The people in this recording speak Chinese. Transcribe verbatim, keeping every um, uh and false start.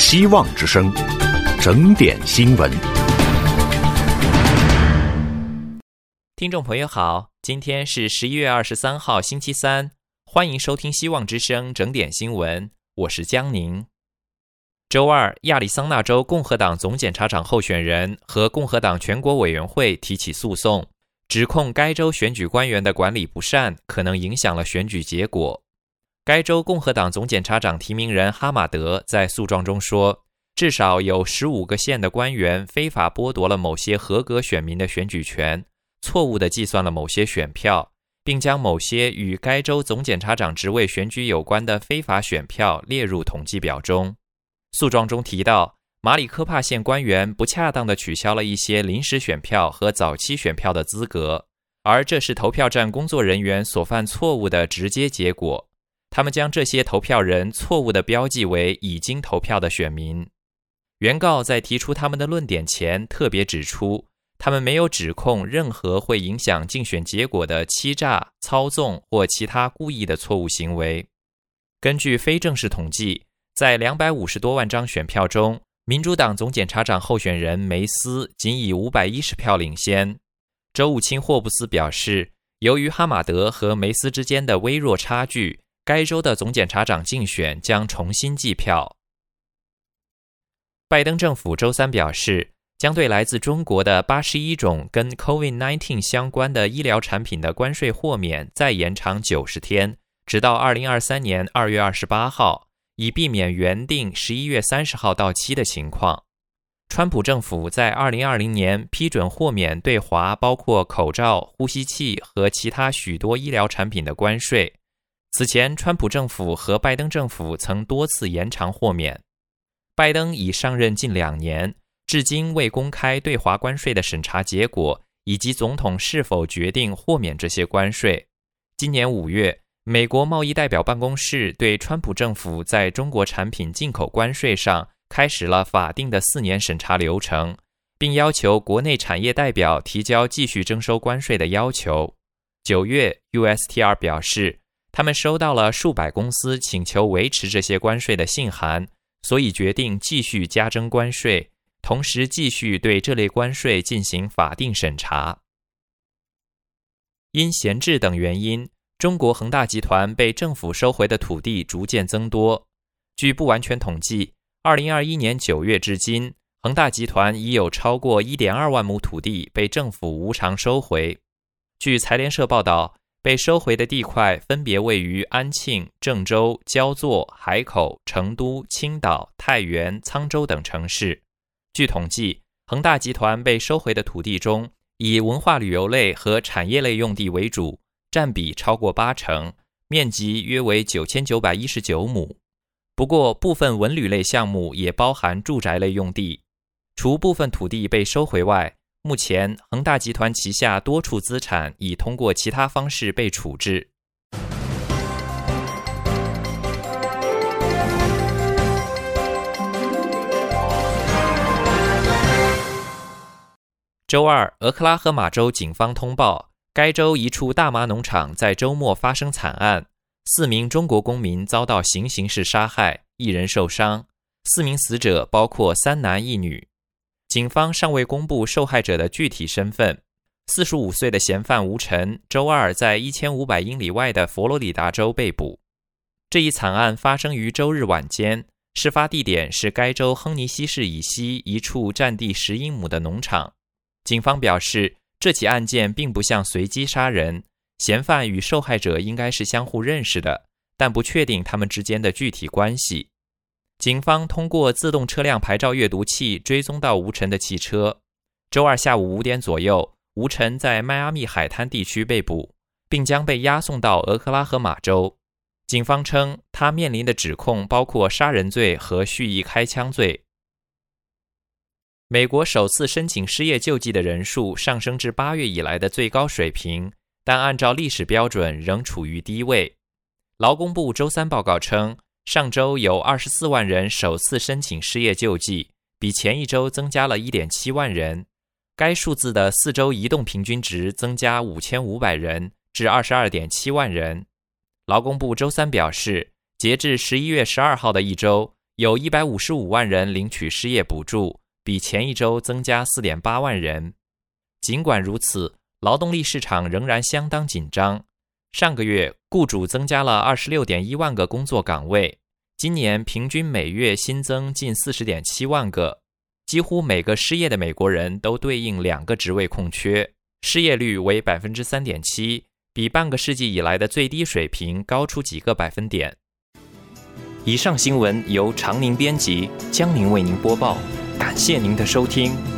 希望之声，整点新闻。 听众朋友好，今天是十一月二十三号星期三，欢迎收听希望之声整点新闻，我是江宁。周二，亚利桑那州共和党总检察长候选人和共和党全国委员会提起诉讼，指控该州选举官员的管理不善可能影响了选举结果。该州共和党总检察长提名人哈马德在诉状中说，至少有十五个县的官员非法剥夺了某些合格选民的选举权，错误地计算了某些选票，并将某些与该州总检察长职位选举有关的非法选票列入统计表中。诉状中提到，马里科帕县官员不恰当地取消了一些临时选票和早期选票的资格，而这是投票站工作人员所犯错误的直接结果。他们将这些投票人错误地标记为已经投票的选民。原告在提出他们的论点前特别指出，他们没有指控任何会影响竞选结果的欺诈、操纵或其他故意的错误行为。根据非正式统计，在两百五十多万张选票中，民主党总检察长候选人梅斯仅以五百一十票领先。州务卿霍布斯表示，由于哈马德和梅斯之间的微弱差距，该州的总检察长竞选将重新计票。拜登政府周三表示，将对来自中国的八十一种跟 COVID 十九 相关的医疗产品的关税豁免再延长九十天，直到二零二三年二月二十八号，以避免原定十一月三十号到期的情况。川普政府在二零二零年批准豁免对华包括口罩、呼吸器和其他许多医疗产品的关税。此前，川普政府和拜登政府曾多次延长豁免。拜登已上任近两年，至今未公开对华关税的审查结果，以及总统是否决定豁免这些关税。今年五月，美国贸易代表办公室对川普政府在中国产品进口关税上开始了法定的四年审查流程，并要求国内产业代表提交继续征收关税的要求。九月 ，U S T R 表示，他们收到了数百公司请求维持这些关税的信函，所以决定继续加征关税，同时继续对这类关税进行法定审查。因闲置等原因，中国恒大集团被政府收回的土地逐渐增多。据不完全统计，二零二一年九月至今，恒大集团已有超过 一点二万亩土地被政府无偿收回。据财联社报道，被收回的地块分别位于安庆、郑州、焦作、海口、成都、青岛、太原、沧州等城市。据统计，恒大集团被收回的土地中，以文化旅游类和产业类用地为主，占比超过八成，面积约为九千九百一十九亩。不过，部分文旅类项目也包含住宅类用地。除部分土地被收回外，目前，恒大集团旗下多处资产已通过其他方式被处置。周二，俄克拉荷马州警方通报，该州一处大麻农场在周末发生惨案，四名中国公民遭到行刑式杀害，一人受伤，四名死者包括三男一女。警方尚未公布受害者的具体身份。四十五岁的嫌犯吴晨周二在一千五百英里外的佛罗里达州被捕。这一惨案发生于周日晚间，事发地点是该州亨尼西市以西一处占地十英亩的农场。警方表示，这起案件并不像随机杀人，嫌犯与受害者应该是相互认识的，但不确定他们之间的具体关系。警方通过自动车辆牌照阅读器追踪到吴晨的汽车。周二下午五点左右，吴晨在迈阿密海滩地区被捕，并将被押送到俄克拉荷马州。警方称，他面临的指控包括杀人罪和蓄意开枪罪。美国首次申请失业救济的人数上升至八月以来的最高水平，但按照历史标准仍处于低位。劳工部周三报告称，上周有二十四万人首次申请失业救济，比前一周增加了 一点七万人。该数字的四周移动平均值增加五千五百人至 二十二点七万人。劳工部周三表示，截至十一月十二号的一周， 有一百五十五万人领取失业补助，比前一周增加 四点八万人。尽管如此，劳动力市场仍然相当紧张。上个月，雇主增加了 二十六点一万个工作岗位，今年平均每月新增近 四十点七万个。几乎每个失业的美国人都对应两个职位空缺，失业率为 百分之三点七， 比半个世纪以来的最低水平高出几个百分点。以上新闻由常宁编辑，江宁为您播报，感谢您的收听。